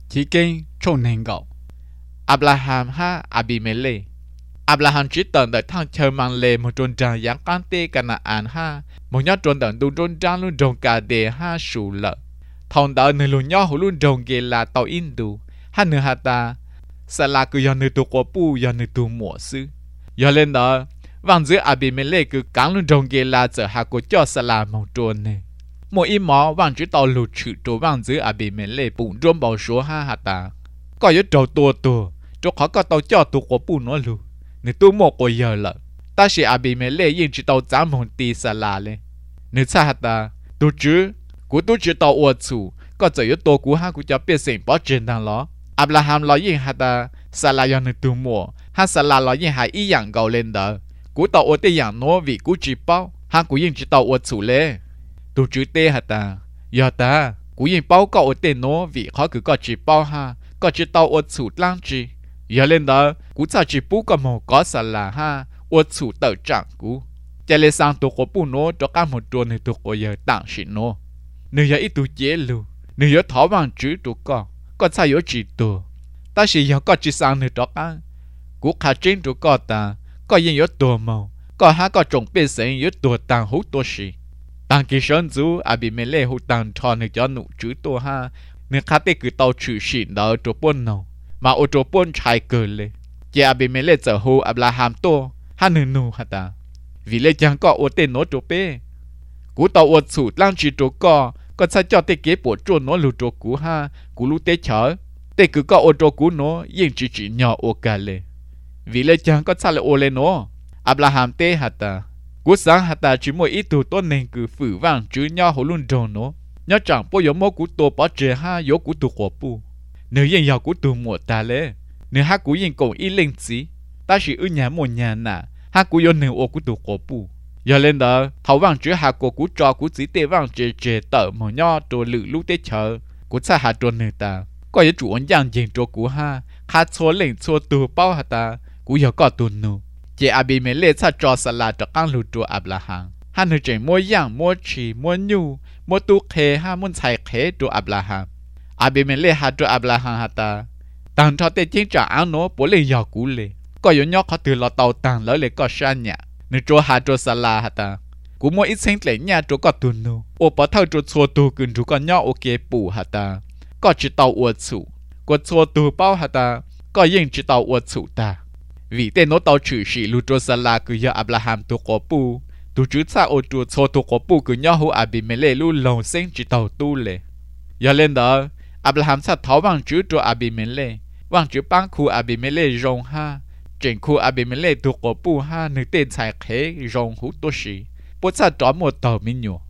chỉ kinh trông nên gạo Abraham ha Abimelech Abraham chỉ tận tại thang chờ mang lệ một trôn trang giáng can tê Canaan ha một nhát trôn tận tu trôn trang luôn trồng cả đề ha sủ lợ thằng đó nơi luôn nhát hồ luôn trồng ghê là tàu Indu ha nửa hạt ta sẽ là cứ do nơi tu qua pu do nơi tu mùa sư do lên đó vang giữa Abimelech cứ cắn luôn trồng ghê là giờ hạ cố cho sẽ là một trôn này một ít mỏ vang chỉ tàu lụt chữ trổ vang giữa Abimelech bụng trôn bảo số ha hạt ta có yếu trâu tua chỗ khó có tàu cho tu qua pu nó luôn nếu tu một cái giờ lợ ta sẽ Abimelech yên chỉ tàu giảm một tí xa là lên nếu xa hạt ta tu chứ cú tu chỉ tàu uất chủ có giờ yếu tố cú ha cú cho biết sinh bỏ trên đằng đó Abraham lo yên hạt ta xa là do nếu tu một ha xa là lo yên hai ý dạng gạo lên đó cú tàu uất tê dạng nó vì cú chỉ bao ha cú yên chỉ tàu uất chủ lên tu chứ tê hạt ta giờ ta cú yên bao có uất tê nó vì khó cứ có chỉ bao ha có chỉ tàu uất chủ lang chỉ giờ lên đó cú cha chỉ bú có một có sao là ha uất chủ tự trạng cú cho lên sang tụ của bú nó cho cả một tuần thì tụ của giờ tặng xịn nó nếu giờ ít tụ chế luôn nếu giờ tháo bằng chữ tụ có sao giờ chỉ tụ ta chỉ giờ có chỉ sang nữa cho cả cú khá trên tụ ta có yên giờ tụ màu có ha có trồng bê sinh giờ tụ tặng hút tụ xì tặng kỳ sơn chú Abimelech hút tặng thon để cho nụ chữ tụ ha nếu khá tê cứ tàu chữ xịn đó tụ bún nào mà ô tô bún chạy cờ lệ chị Abimelech giờ hồ Abraham to ha nụ hả ta vì lẽ chẳng có ô tên nó trộn bê cú tàu ô chủ lang chỉ trộn có sao cho tê kế bộ trộn nó lù trộn cú ha cú lù tê chở tê cứ có ô tô cú nó yên chỉ nhỏ ô cả lệ vì lẽ chẳng có sao lại ô lên nó Abraham tê hả ta cú sáng hả ta chỉ mỗi ít tù tôn nên cứ phử vàng chứ nhỏ hồ luôn trộn nó nhớ chẳng bao giờ mô cú tô bỏ trẻ ha yếu cú tù khổ pu nếu yên giàu cú tù mùa ta lệ nếu ha cú yên cổ ý linh gì ta chỉ ư nhà một nhà nà ha cú yên nếu ô cú tù khổ pu giờ lên đó thấu vàng chữ ha cú cho cú chỉ tê vàng chê tở màu nho đồ lự lúc tê chờ cú xa hà đồ nề ta có yếu chủ ấn dạng dành cho cú ha khá xô lệnh xô tù bao hà ta cú yếu có tù nụ chê Abimelech xa cho xa là cho căng lù trù Abraham ha nữ chê mua dạng mua trì mua nhu mua tu khê ha muốn xài khê trù Abraham Abimelech ha trù Abraham ha ta tàng cho tê chiến trả áo nó bố lên giò cú lệ có yếu nhóc khó từ lọ tàu tàng lỡ lệ có sang nhà nếu cho hà cho xa la hả ta cú mua ít sinh lệ nhà cho có tù nụ ô bỏ thâu cho xô tù cưng cho có nhóc ok bù hả ta có chỉ tàu uất chủ có xô tù bao hả ta có yên chỉ tàu uất chủ ta vì tên nó tàu chữ sĩ lưu cho xa la cứ do Abraham tù có bù tù chứ xa ô tù xô tù có bù cứ nhóc hữu Abimelech lưu lòng sinh chỉ tàu tu lệ giờ lên đó Abraham xa tháo bằng chữ cho Abimelech bằng chữ băng khu Abimelech rong ha trên khu Abimelech thuộc của pu ha nữ tên sai khế rong hút tô sĩ bố sa trỏ một tàu minh nhổ